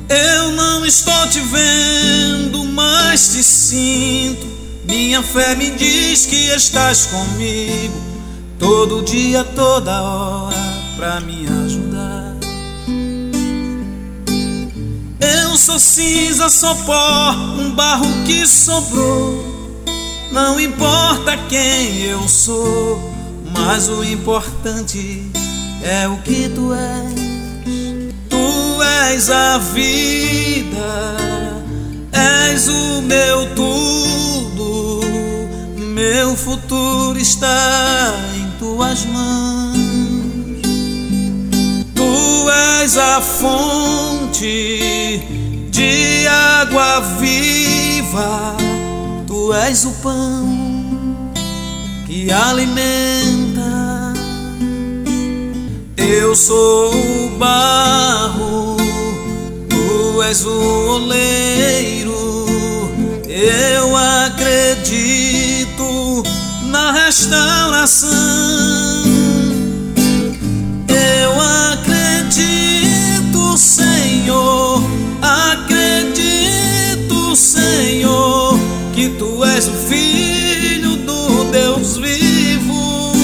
Eu não estou te vendo, mas te sinto. Minha fé me diz que estás comigo, todo dia, toda hora, pra me ajudar. Eu sou cinza, sou pó, um barro que sobrou. Não importa quem eu sou, mas o importante é o que tu és. Tu és a vida, és o meu tudo. Meu futuro está em tuas mãos. Tu és a fonte de água viva. Tu és o pão que alimenta. Eu sou o barro, tu és o oleiro. Eu acredito na restauração. Eu acredito, Senhor, acredito, Senhor, que tu és o Filho do Deus vivo.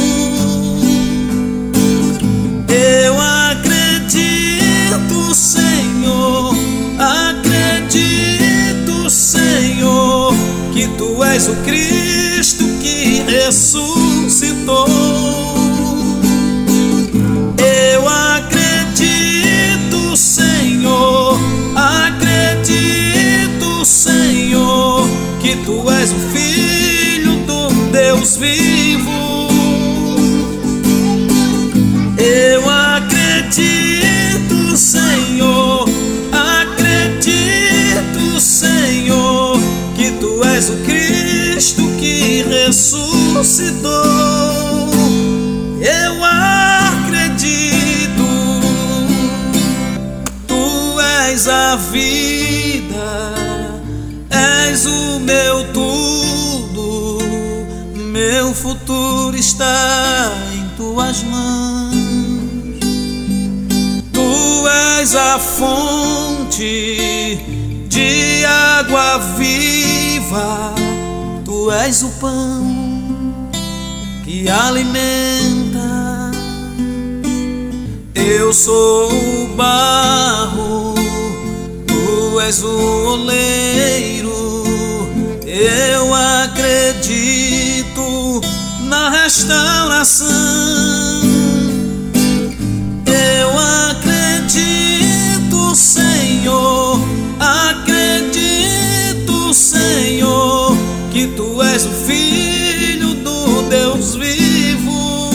Eu acredito, Senhor, acredito, Senhor, que tu és o Cristo que ressuscitou. Eu acredito, Senhor, acredito, Senhor, que tu és o Filho do Deus vivo. Eu acredito, Senhor, acredito, Senhor, que tu és o Cristo que ressuscitou. Eu acredito, tu és a vida, és o meu tudo. Meu futuro está em tuas mãos. Tu és a fonte de água viva. Tu és o pão que alimenta. Eu sou o barro, tu és o oleiro. Eu acredito na restauração. Eu acredito, Senhor, acredito, Senhor, que tu és o Filho do Deus vivo.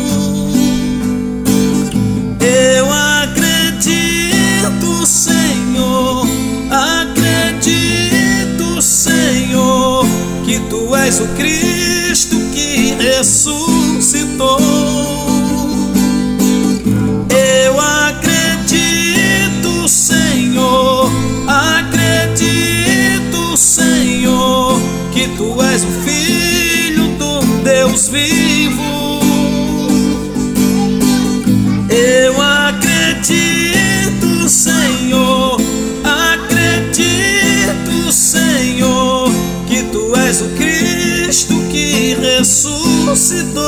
Eu acredito, Senhor, acredito, Senhor, que tu és o Cristo que ressuscitou. Eu acredito, Senhor, acredito, Senhor, que tu és o Filho do Deus vivo. Eu acredito, Senhor, acredito, Senhor, que tu és o Cristo que ressuscitou.